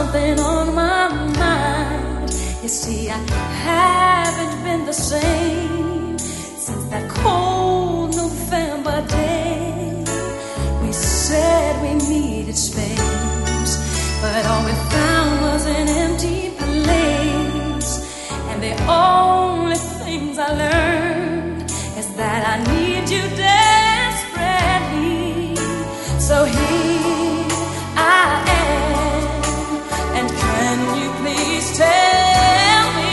something on my mind. You see, I haven't been the same since that cold November day. We said we needed space, but all we found was an empty place. And the only things I learned is that I need you desperately. So here I am, and can you please tell me,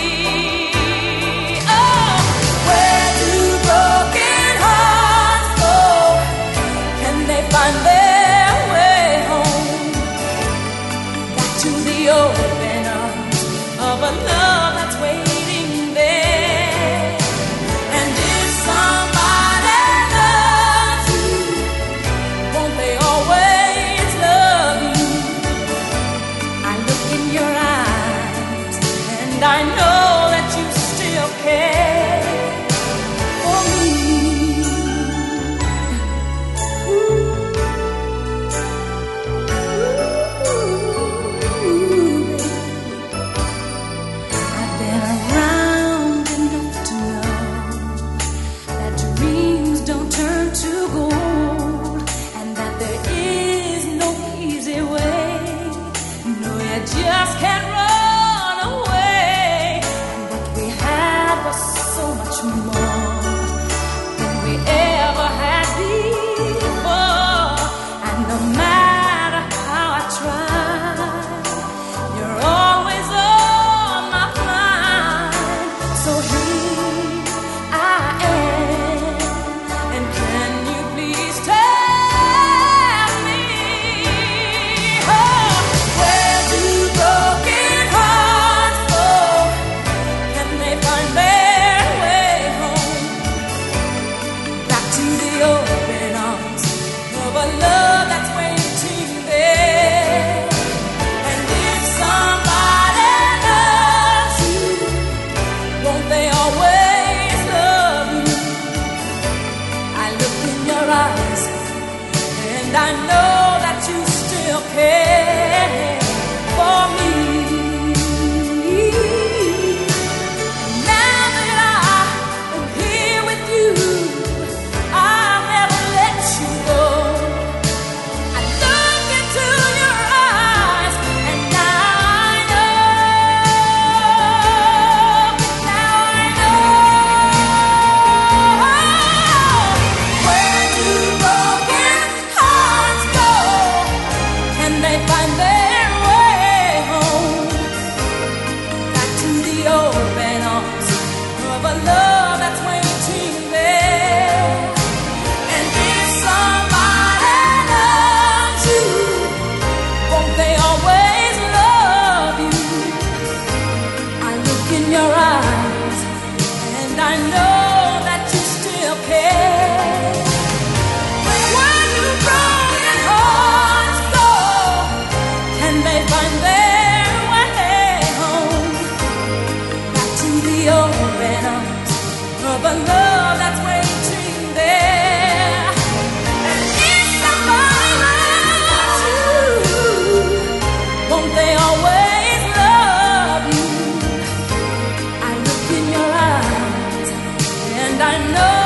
oh, where do broken hearts go? Can they find their way home? Back to the open arms of a love that's waiting there. And if somebody loves you, won't they always love you? I look in your eyes, and I know that you still care for me. I've been around enough to know that dreams don't turn to gold, and that there is no easy way. No, you just can't run away. And what we had was so much more than we ever had before. And no matter how I try, you're always on my mind. So here I am, and can you please tell me, oh, where do broken hearts go? Can they find their way home? Back to the open arms of a love that's waiting there. And if somebody loves you, won't they always love you? I look in your eyes, and I know that you still care for me. Now that I am here with you, I'll never let you go. I look into your eyes, and now I know. Where do broken hearts go? Can they find their way home? Back to the open arms of a love that's waiting there. And if somebody loves you, won't they always love you? I look in your eyes, and I know that you still care. Where do broken hearts go? Can they find their way home? Back to the open arms of a love that's waiting there. And if somebody loves you, won't they always love you? I look in your eyes, and I know